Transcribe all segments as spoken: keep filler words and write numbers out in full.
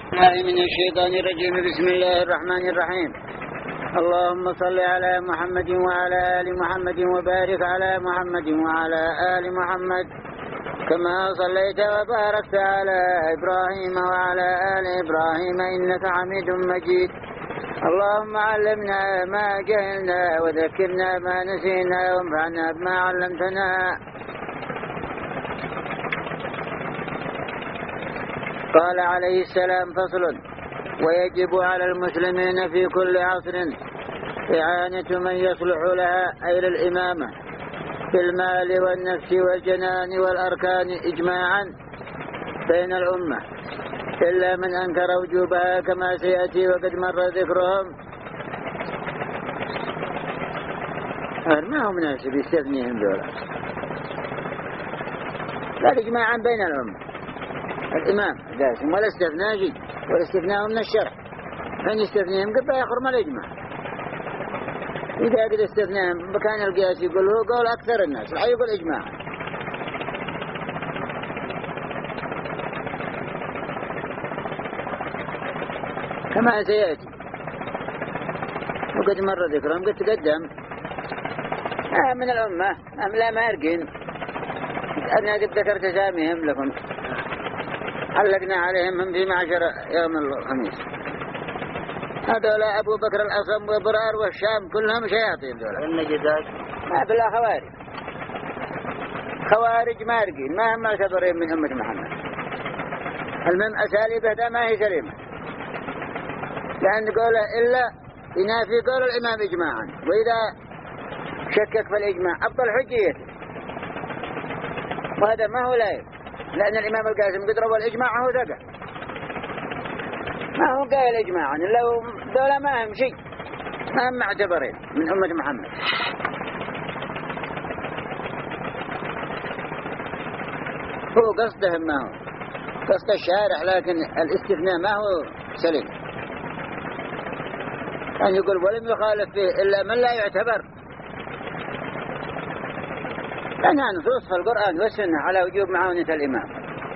الله من الشيطان الرجيم. بسم الله الرحمن الرحيم. اللهم صل على محمد وعلى آل محمد وبارك على محمد وعلى آل محمد كما صليت وباركت على إبراهيم وعلى آل إبراهيم إنك حميد مجيد. اللهم علمنا ما جهلنا وذكرنا ما نسينا وانفعنا بما علمتنا. قال عليه السلام: فصل: ويجب على المسلمين في كل عصر إعانة من يصلح لها أي للإمامة في المال والنفس والجنان والأركان إجماعا بين الأمة، إلا من أنكر وجوبها كما سيأتي وقد مر ذكرهم. ما هو مناسب يستثنيهم دولة، لا إجماعا بين الأمة. الإمام قاسم ولا استثناء شيء، ولا استثناء من الشرع، فإن يستثنيهم قد يخرم الإجماع. إذا قد استثناهم بكان القياس يقول هو قول أكثر الناس، لا يقول إجماع. كما سيأتي وقد مر ذكرهم قد تقدم. آه من الأمة أم لا ما أرقين، أنا قد ذكرت ساميهم لكم، علقنا عليهم من في معشر يوم الخميس. هذول أبو بكر الأصم وبرار والشام كلهم شياطين دولة. النجدات ما بلا خوارج، خوارج مارقين ما هم معتبرين من أمة محمد. المهم أساليبه ده ما هي سليمة، لأن قوله إلا ينافي قول الإمام إجماعا، وإذا شكك في الإجماع أبطل حجيته، وهذا ما هو لايق، لأن الإمام القاسم قد روى الإجماع هو ثقة، ما هو قال إجماعا، لو دولة ما هم شيء، ما هم معتبرين من أمة محمد. هو قصدهم ما هو قصد الشارع، لكن الاستثناء ما هو سليم. أن يقول ولم يخالف فيه إلا من لا يعتبر، لأنها نصوص في القرآن والسنة على وجوب معاونة الإمام،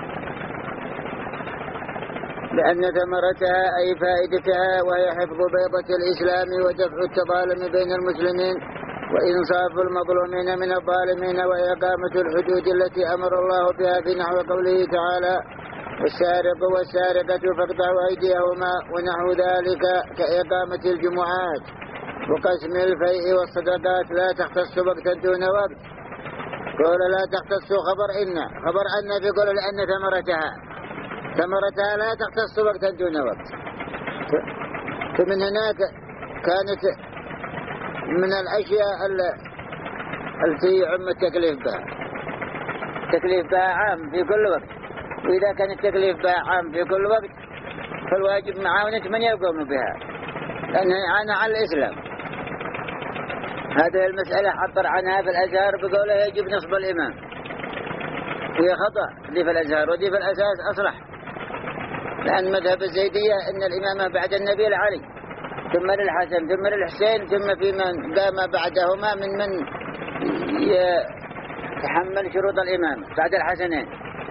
لأن ثمرتها أي فائدتها وهي حفظ بيضة الإسلام ودفع التظالم بين المسلمين وإنصاف المظلومين من الظالمين وإقامة الحدود التي أمر الله بها في نحو قوله تعالى: والسارق والسارقة فاقطعوا أيديهما ونحو ذلك، كإقامة الجمعات وقسم الفيء والصدقات لا تختص وقتا دون وقت. قول لا تختص خبر إن خبر أن في قول لأن ثمرتها ثمرتها لا تختص وقتا دون وقت. فمن هناك كانت من الأشياء التي يعم التكليف بها، التكليف بها عام في كل وقت، وإذا كان التكليف بها عام في كل وقت فالواجب معاونة من يقوم بها، لأنها إعانة على الإسلام. هذه المسألة عبر عنها في الأزهر بقوله يجب نصب الإمام، وهي خطأ دي في الأزهر، ودي في الأساس أصلح، لأن مذهب الزيدية إن الإمامة بعد النبي العلي، ثم للحسن، ثم للحسين، ثم في من قام بعدهما من من يتحمل شروط الإمامة بعد الحسنين.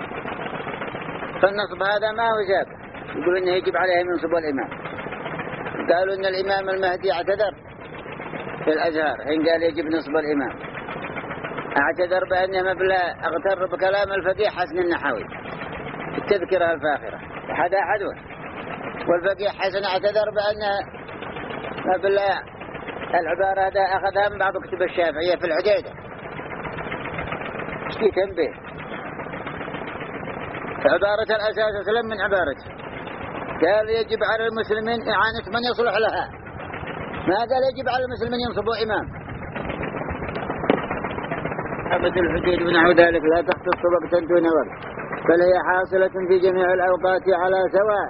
فالنصب هذا ما هو ثابت، يقول إنه يجب عليهم ينصبوا الإمام. قالوا إن الإمام المهدي اعتذر في الأزهر حين قال يجب نصب الإمام، اعتذر بأنه مبلغ اغتر بكلام الفقيه حسن النحوي في التذكرة الفاخرة هذا عدوى، والفقيه حسن اعتذر بأنه مبلغ العبارة هذا أخذها من بعض كتب الشافعية في العديدة في تنبيه. عبارة الأساس أسلم من عبارته، قال يجب على المسلمين إعانة من يصلح لها، ما قال يجب على المسلمين ينصبوا إمام. أبد الحدود ونحو ذلك لا تختص وقتا دون وقت، بل هي حاصلة في جميع الأوقات على سواء.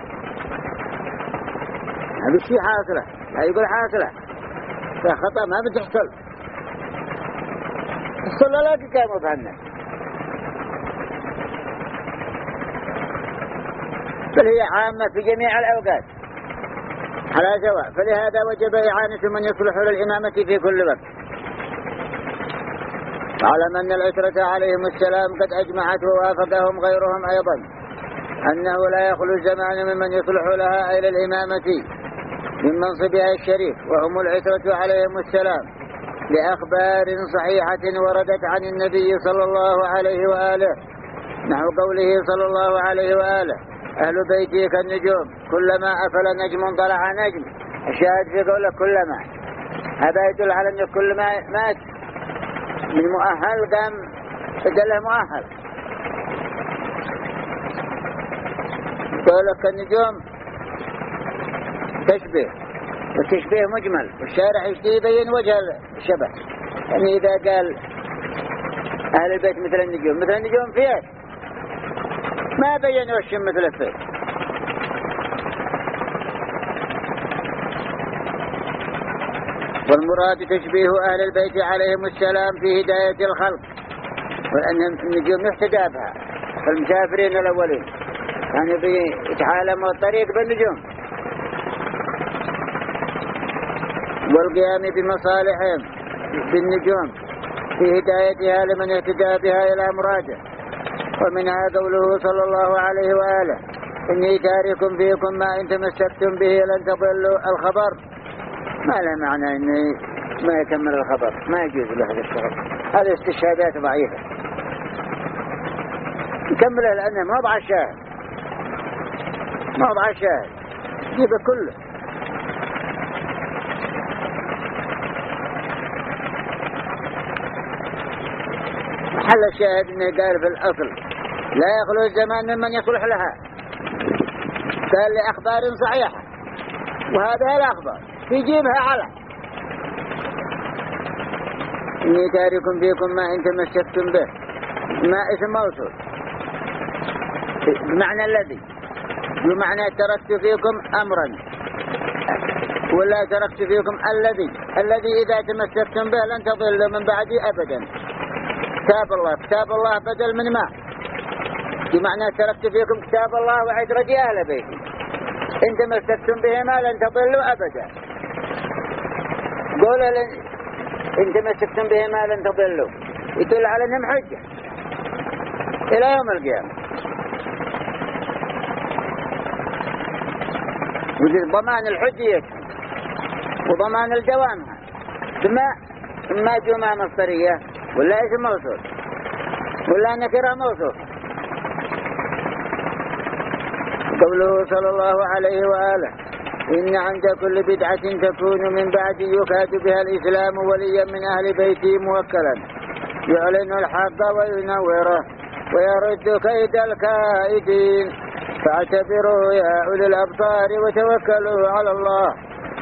هذا الشيء حاصلة، لا يقول حاصلة فخطأ ما بتحصل، الصلاة لا تكامل بهالناس، بل هي عامة في جميع الأوقات على سواء. فلهذا وجب إعانة من يصلح للإمامة في كل وقت. واعلم أن العترة عليهم السلام قد أجمعت ووافقهم غيرهم أيضا أنه لا يخلو الزمان ممن يصلح لها أي للإمامة من منصبها الشريف وهم العترة عليهم السلام لأخبار صحيحة وردت عن النبي صلى الله عليه وآله، نحو قوله صلى الله عليه وآله: أهل بيتي كالنجوم كلما أفل نجم طلع نجم. الشاهد في قوله كلما، هذا يدل على أن كل ما مات من مؤهل قام بدله مؤهل. قوله كالنجوم تشبه، والتشبيه مجمل، والشارع يبين وجه الشبه. يعني إذا قال أهل البيت مثل النجوم، مثل النجوم فيه ما بين وش مثل الفيل. والمراد تشبيه أهل البيت عليهم السلام في هداية الخلق، وأن النجوم يحتدى بها المسافرين الأولين، يعني بيتعالموا الطريق بالنجوم، والقيام بمصالحهم بالنجوم في هدايتها لمن اهتدى بها إلى مراده. ومنها قوله صلى الله عليه وآله: إني تارك فيكم ما إن تمسكتم به لن تضلوا. الخبر ما له معنى إنه ما يكمل الخبر، ما يجوز له هذا الشغل، هذه استشهادات ضعيفة. يكمله لأنه ما ضع الشاهد، ما ضع الشاهد يجيبه كله. محل الشاهد انه قال في الاصل لا يخلو الزمان ممن يصلح لها، قال لأخبار صحيحة، وهذا الأخبار يجيبها على إني تارك فيكم ما إن تمسكتم به، ما اسم موصول بمعنى الذي، بمعنى تركت فيكم أمرا، ولا تركت فيكم الذي الذي إذا تمسكتم به لن تضلوا من بعدي أبدا. كتاب الله، كتاب الله بدل من ما، بمعنى تركت فيكم كتاب الله وعترتي أهل بيتي، إن تمسكتم به ما لن تضلوا أبدا. قول إن تمسكتم به ما لن تضلوا يدل على أنهم حجة إلى يوم القيامة، وجد ضمان الحجية وضمان الدوام، ثم إما جمعة مصدرية ولا اسم موصول ولا نكرة موصول. قوله صلى الله عليه وآله: إن عند كل بدعة تكون من بعد يكاد بها الإسلام وليا من أهل بيته موكلا يعلن الحق وينوره ويرد كيد الكائدين، فاعتبروا يا أولي الأبصار وتوكلوا على الله.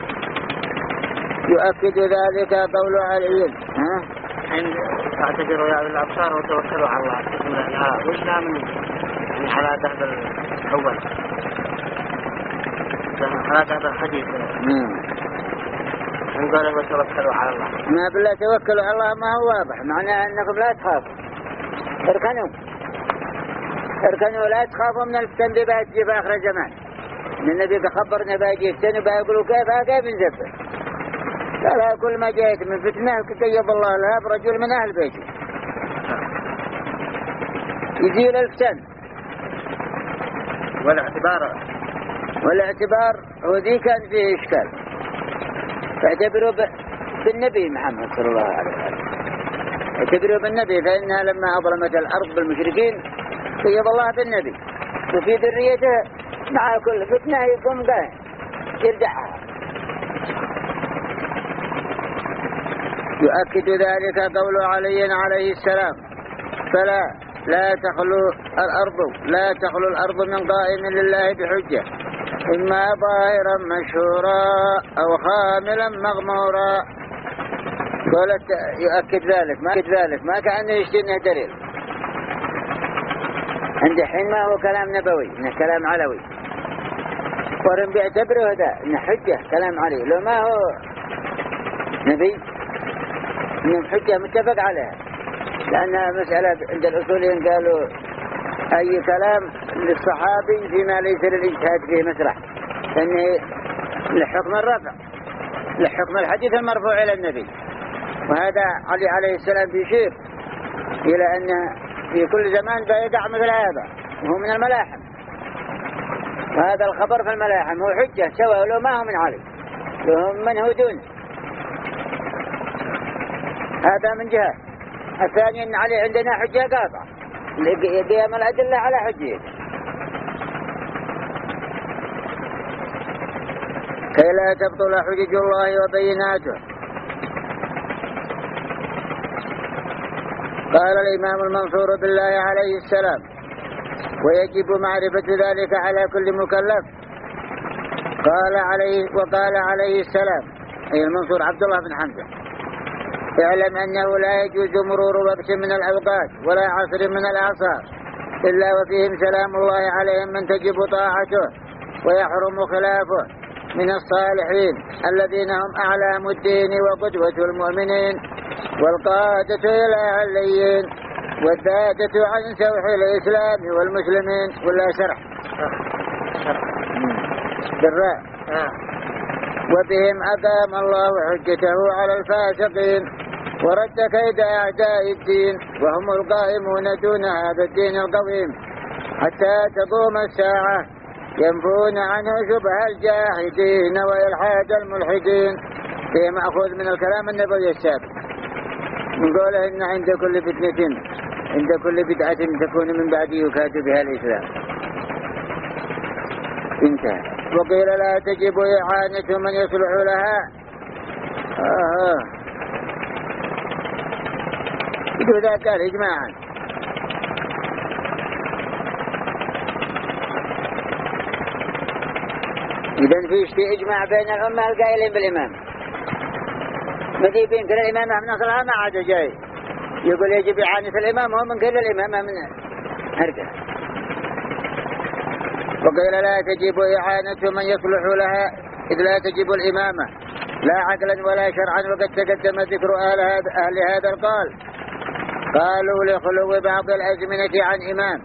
يؤكد ذلك قول علي: ها؟ فاعتبروا يا أولي الأبصار وتوكلوا على الله. وإلا من على ذهب الأول، على ذهب الحديث من قوله وتوكلوا على الله، ما بالله توكلوا على الله ما هو واضح، معناه أنكم لا تخافوا، اركنوا اركنوا لا تخافوا من الفتن اللي بتجي في آخر الزمان. النبي بخبرنا باجي فتن وبيقولوا كيف كيف نزبر. لا لا، كل ما جاءت من فتنة كتيب الله لها برجل من أهل بيته يزيل الفتن. والاعتبار والاعتبار هو ذي كان فيه إشكال، فاعتبروا بالنبي محمد صلى الله عليه وسلم، اعتبروا بالنبي، فإنها لما أظلمت الأرض بالمشركين قيض الله بالنبي، وفي ذريته مع كل فتنة يقوم قائم يرجعها. يؤكد ذلك قول علي عليه السلام: فلا لا تخلو الأرض لا تخلو الأرض من قائم لله بحجة، إما ظاهرا مشهورا أو خاملا مغمورا. قالت يؤكد ذلك ما يؤكد ذلك ما كأنه يشتنه دليل، عند حين ما هو كلام نبوي، إنه كلام علوي، ورم بيعتبره هذا إنه حجة كلام علي، لو ما هو نبي إنه حجة متفق عليها، لأنها مسألة عند الأصوليين قالوا أي كلام للصحابي فيما ليس للاجتهاد فيه مسرح، لأنه لحكم الرفع، لحكم الحديث المرفوع إلى النبي. وهذا علي عليه السلام بيشير إلى أن في كل زمان بيقع مثل هذا، وهو من الملاحم، هذا الخبر في الملاحم هو حجة سواء لو ما هو من علي لهم من هو دون. هذا من جهة. الثاني أن علي عندنا حجة قاطعة قيام الأدلة على حجية كي لا تبطل حجج الله وبيناته. قال الإمام المنصور بالله عليه السلام: ويجب معرفة ذلك على كل مكلف. قال عليه وقال عليه السلام أي المنصور عبد الله بن حمزة: اعلم أنه لا يجوز مرور وقت من الأوقات ولا عصر من الأعصار إلا وفيهم سلام الله عليهم من تجب طاعته ويحرم خلافه من الصالحين الذين هم أعلام الدين وقدوة المؤمنين والقادة إلى عليين والذاتة عن سوح الإسلام والمسلمين. ولا شرح بالراء. وبهم أقام الله حجته على الفاسقين ورد كيد أعداء الدين وهم القائمون دون هذا الدين القويم حتى تقوم الساعة ينفون عنه شبه الجاحدين وإلحاد الملحدين. فيه مأخوذ من الكلام النبوي السابق من قوله إن عند كل فتنة عند كل بدعة تكون من بعد يكاد بها الإسلام. انتهى. وقيل لا تجب إعانة من يصلح لها. آه. إذا ذا قال إجماعا. إذن في اشتي إجماع بين الأمة القائلين بالإمام مذي بين كل الإمامة من أصلها ما عاد جاي يقول يجب إعانة الإمام هو من كل الإمامة من هرقة. وقيل لا تجب إعانة من يصلح لها إذ لا تجب الإمامة لا عقلا ولا شرعا. وقد تقدم ذكر أهل هذا, أهل هذا القال. قالوا لخلو بعض الأزمنة عن إمام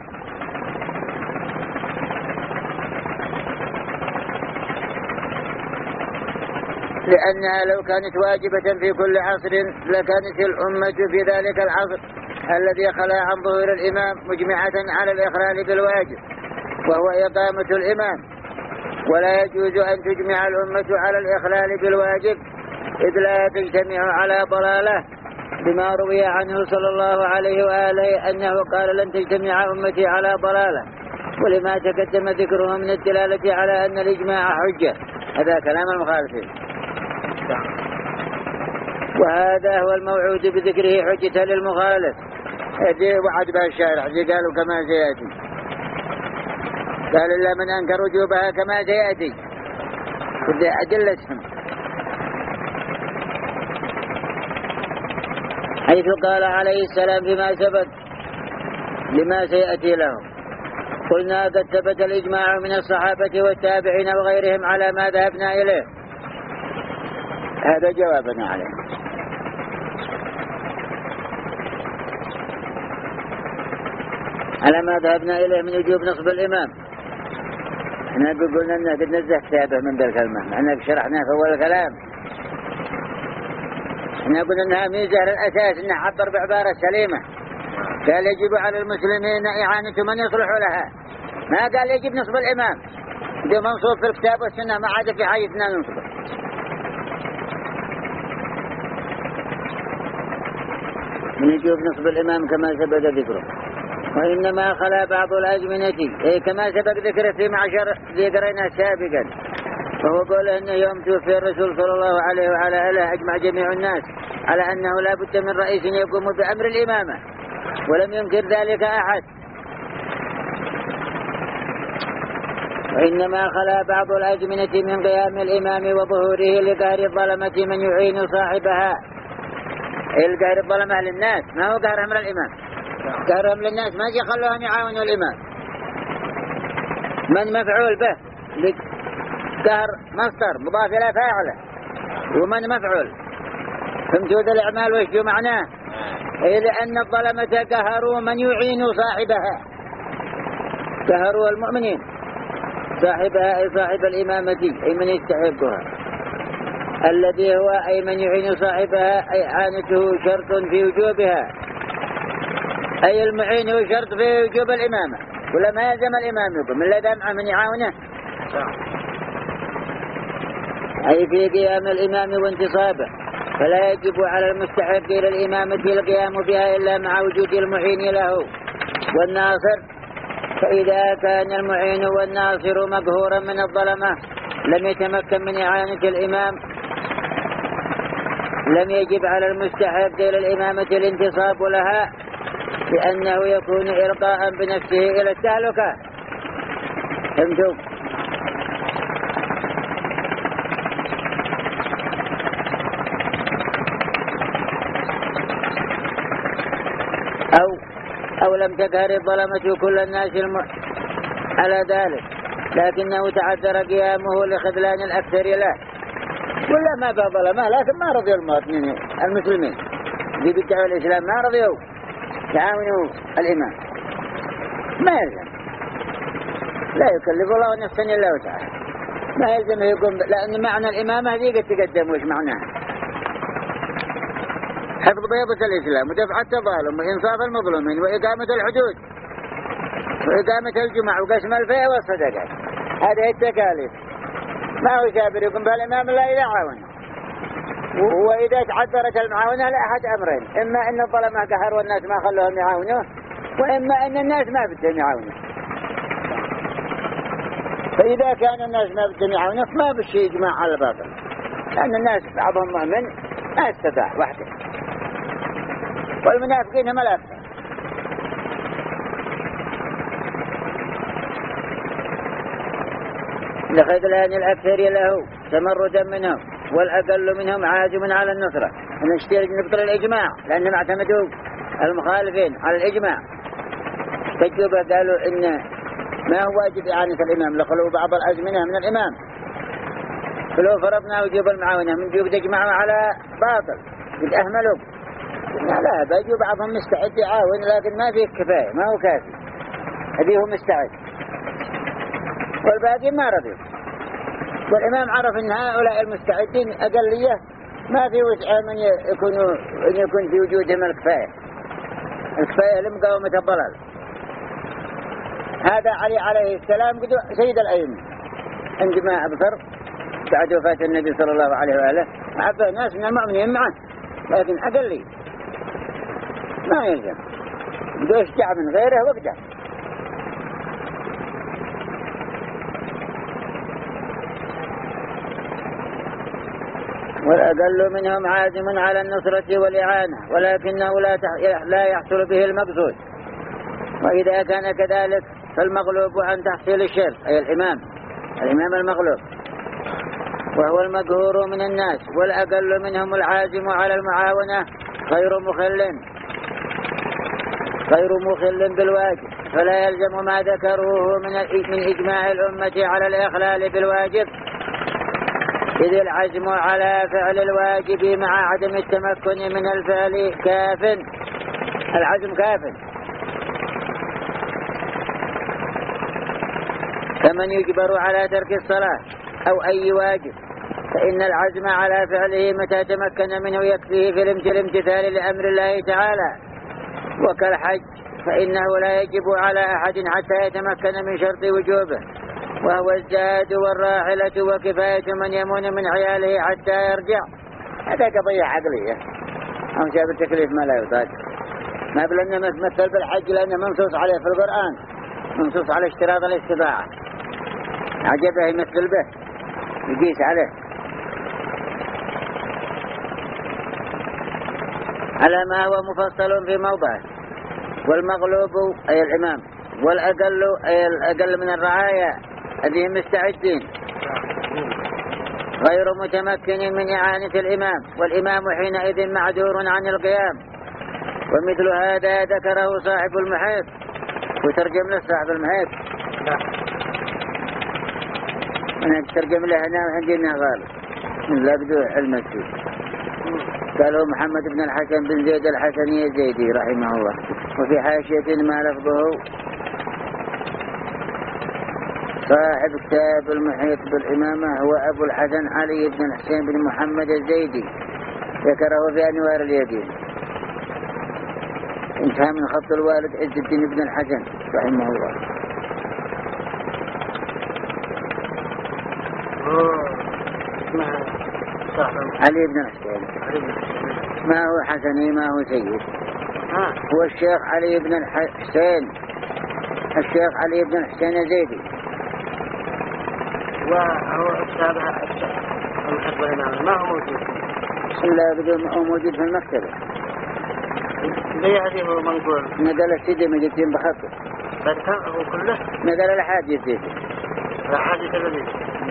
لأنها لو كانت واجبة في كل عصر لكانت الأمة في ذلك العصر الذي خلا عن ظهور الإمام مجمعة على الإخلال بالواجب وهو إقامة الإمام. ولا يجوز أن تجمع الأمة على الإخلال بالواجب إذ لا تجتمع على ضلالة بما روي عنه صلى الله عليه وآله أنه قال لن تجتمع أمتي على ضلالة ولما تقدم ذكره من الدلالة على أن الإجماع حجة. هذا كلام المخالفين. وهذا هو الموعود بذكره حجة للمخالف. هذه وعد بها الشارع قالوا كما سيأتي. قال إلا من أنكر وجوبها كما سيأتي أدلتهم حيث قال عليه السلام فيما سبق لما سيأتي لهم. قلنا قد ثبت الإجماع من الصحابة والتابعين وغيرهم على ما ذهبنا إليه. هذا جوابنا عليه. على ما ذهبنا إليه من وجوب نصب الإمام. احنا قلنا أنه قد نزه كتابه من ذا الكلمة لأننا شرحناه في أول الكلام. احنا قلنا أنها ميزة الأساس أنه عبر بعبارة سليمة. قال يجب على المسلمين إعانة من يصلح لها ما قال يجب نصب الإمام. ده منصوب في الكتاب والسنة ما عاد في حاجتنا ننصبه. من يجب نصب الإمام كما سبق ذكره. وإنما خلا بعض الأزمنة أي كما سبق ذكره في معشر ذكرنا سابقا وهو قول أنه يوم توفي الرسول صلى الله عليه وعلى آله أجمع جميع الناس على أنه لا بد من رئيس يقوم بأمر الإمامة ولم ينكر ذلك أحد. وإنما خلا بعض الأزمنة من قيام الإمام وظهوره لقهر الظلمة من يعين صاحبها. القهر الظلمة للناس ما هو قهرهم للإمام. قهرهم للناس ما يخلوهم يعاونوا الإمام. من مفعول به قهر مصدر مضاف إلى فاعله ومن مفعول. فهمتوا ذا الإعمال وإيش جو معناه؟ أي لأن الظلمة قهروا من يعين صاحبها. قهروا المؤمنين صاحبها أي صاحب الإمامة أي من يستحقها الذي هو أي من يعين صاحبها أي عانته شرط في وجوبها أي المعين هو شرط في وجوب الإمامة ولا ما يلزم الإمام يقوم من لا دمع من يعاونه أي في قيام الإمام وانتصابه، فلا يجب على المستحق إلى الإمامة القيام بها إلا مع وجود المعين له والناصر. فإذا كان المعين والناصر مقهورا من الظلمة لم يتمكن من إعانة الإمام، لم يجب على المستحق إلى الإمامة الانتصاب لها، لأنه يكون إلقاء بنفسه إلى التهلكة. فهمتوا؟ أو أو لم تقهر الظلمة كل الناس الم... على ذلك، لكنه تعذر قيامه لخذلان الأكثر له. ولا ما بظلمه، لكن ما رضي المواطنين المسلمين اللي بيدعوا الإسلام ما رضيوا تعاونوا الإمام. ما يلزم، لا يكلف الله نفسا إلا وسعها، ما يلزم يقوم ب... لأن معنى الإمامة هذه قد تقدم. وش معناها؟ حفظ بيضة الإسلام ودفع التظالم وإنصاف المظلومين وإقامة الحدود وإقامة الجمع وقسم الفيء والصدقات. هذه التكاليف. ما هو سابر يقوم بها الإمام إلا إذا عاون، وإذا تعذرت المعاونة لأحد أمرين: إما أن الظلمة قهر والناس ما خلوهم يعاونوه، وإما أن الناس ما بدهم يعاونوه. فإذا كان الناس ما بدهم يعاونوه ما بشي يجمع على الباطل، لأن الناس بعضهم مؤمن ما استطاع وحده، والمنافقين هم الأكثر. لخذلان الأكثر له تمردا منهم، والأقل منهم عازم على النصرة. نشترك نبطل الإجماع لأنهم اعتمدوا المخالفين على الإجماع. تجربة قالوا إن ما هو واجب إعانة الإمام لخلوا بعض الأزمنة من الإمام، فلو فرضنا وجوب المعاونة من جوب تجمعوا على باطل قد أهملوا. لا لا بيجوا بعضهم مستعد يعاون، لكن ما فيه كفاية، ما هو كافي. هذه هو مستعد والباقي ما رضي. والإمام عرف أن هؤلاء المستعدين أقلية ما في وسع من يكونوا أن يكون في وجودهم الكفاية الكفاية لمقاومة الضلال. هذا علي عليه السلام سيد الأئمة عندما أبصر بعد وفاة النبي صلى الله عليه وآله عبى ناس من المؤمنين معه، لكن أقلي ما يلزم بدو يشجع من غيره وقدر. والأقل منهم عازم على النصرة والإعانة، ولكنه لا لا يحصل به المقصود. وإذا كان كذلك فالمغلوب عن تحصيل الشر أي الإمام الإمام المغلوب وهو المقهور من الناس، والأقل منهم العازم على المعاونة غير مخل غير مخل بالواجب، فلا يلزم ما ذكروه من من إجماع الأمة على الإخلال بالواجب، إذ العزم على فعل الواجب مع عدم التمكن من الفعل كاف. العزم كاف. كمن يجبر على ترك الصلاة أو أي واجب، فإن العزم على فعله متى تمكن منه يكفيه في الامتثال لأمر الله تعالى. وكالحج فإنه لا يجب على أحد حتى يتمكن من شرط وجوبه، وهو الزاد والراحلة وكفاية من يمون من عياله حتى يرجع. هذا قضية عقلية، هم شاب التكليف ما لا يطاق. ما بلنا مثل بالحج لأنه منصوص عليه في القرآن، منصوص على اشتراط الاستطاعة، عجبه يمثل به يقيس عليه على ما هو مفصل في موضعه. والمغلوب أي الإمام، والأقل أي الأقل من الرعايا الذين مستعدين غير متمكن من إعانة الإمام، والإمام حينئذ معذور عن القيام. ومثل هذا ذكره صاحب المحيط، وترجم له صاحب المحيط. أنا ترجم له هنا وعندنا غالب من لا بدو علم السيد. قالوا محمد بن الحسن بن زيد الحسني الزيدي رحمه الله. وفي حاشية ما لفظه صاحب كتاب المحيط بالإمامة هو أبو الحسن علي بن الحسين بن محمد الزيدي، ذكره في أنوار اليقين. انتهى من خط الوالد عز الدين بن الحسن رحمه الله. اسمه صاحب علي بن الحسين. علي بن الحسين. ما هو حسني ما هو سيد. ها. هو الشيخ علي بن الحسين، الشيخ علي بن الحسين الزيدي. وهو أستاذها المحب الإمام ما هو موجود. لا بدون هو موجود في المكتبة. ليه هذه هو منقول. نقل السيدي مجدين بخطه. بدها هو كله. نقل الحادي السيدي. الحادي الذي.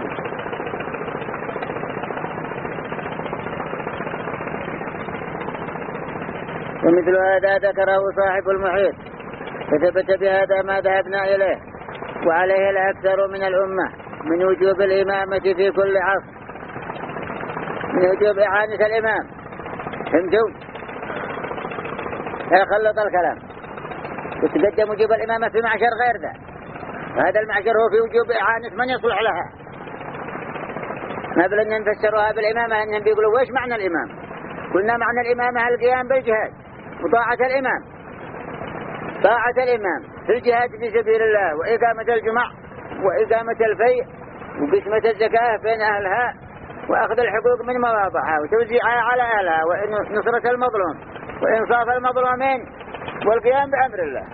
ومثل هذا ذكره صاحب المحيط، فثبت بهذا ما ذهبنا إليه وعليه الأكثر من الأمة من وجوب الإمامة في كل عصر، من وجوب إعانة الإمام. فهمتوا؟ لا خلط الكلام. وتقدم وجوب الإمامة في معشر غير ذا، وهذا المعشر هو في وجوب إعانة من يصلح لها. ما بل أن نفسروها بالإمامة أنهم بيقولوا وإيش معنى الإمام؟ قلنا معنى الإمامة القيام بالجهاد وطاعة الإمام، طاعة الإمام في الجهاد في سبيل الله، وإقامة الجمع وإقامة الفيء وقسمة الزكاة بين أهلها، وأخذ الحقوق من مواضعها وتوزيعها على أهلها، ونصرة المظلوم وإنصاف المظلومين والقيام بأمر الله.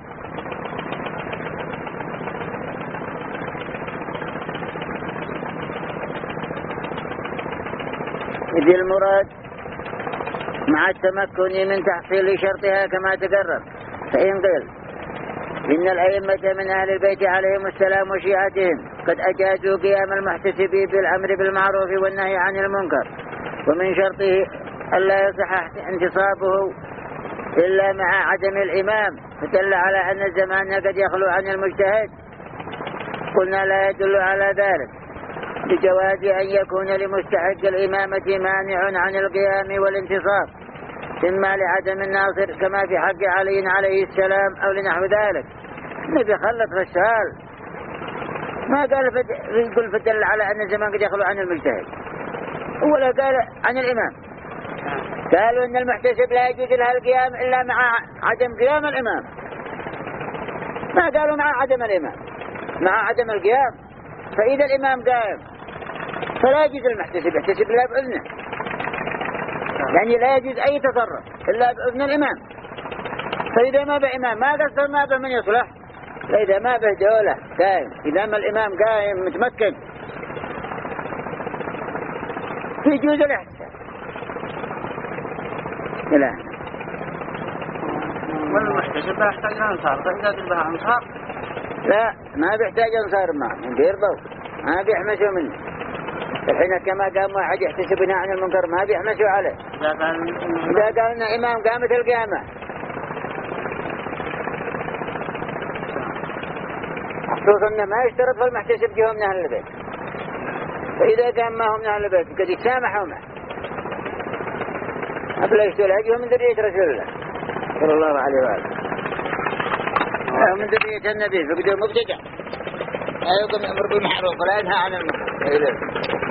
إذ المراد مع التمكن من تحصيل شرطها كما تقرر. فإن قيل إن الأئمة من أهل البيت عليهم السلام وشيعتهم قد أجازوا قيام المحتسب بالأمر بالمعروف والنهي عن المنكر، ومن شرطه ألا يصح انتصابه إلا مع عدم الإمام، فدل على أن الزمان قد يخلو عن المجتهد. قلنا لا يدل على ذلك بجواز أن يكون لمستحق الإمامة مانع عن القيام والانتصاب، إما لعدم الناصر كما في حق علي عليه السلام أو لنحو ذلك. النبي خلط في السؤال، ما قال فد... يقول فدل على أن الزمان قد يخلو عن المجتهد، ولا قال عن الإمام. قالوا إن المحتسب لا يجوز لها القيام إلا مع عدم قيام الإمام، ما قالوا مع عدم الإمام، مع عدم القيام. فإذا الإمام قائم فلا يجوز المحتسب يحتسب إلا بإذنه، يعني لا يجوز أي تصرف إلا بإذن الإمام. فإذا ما به إمام ما قصر ما به من يصلح، فإذا ما به دولة قائم، إذا ما الإمام قائم متمكن يجوز الاحتساب. لا والمحتسب لا يحتاج أنصار، فإذا تلبها أنصار لا ما بيحتاج أنصار معه، من بيرضوا ما بيحمسوا منه. الحين كما قام واحد يحتسبنا عن المنكر ما بيحمسوا عليه. إذا قال إن إمام قامت القيامة، خصوصا إنه ما يشترط في المحتسب جهه من أهل البيت، فإذا قام ما هم من أهل البيت قد يتسامحوا معه قبل يشترط جهه من ذرية رسول الله صلى الله عليه وآله، من ذرية النبي، فقدوا مبتدع لا يقوم يأمر بالمعروف ولا ينهى عن المنكر.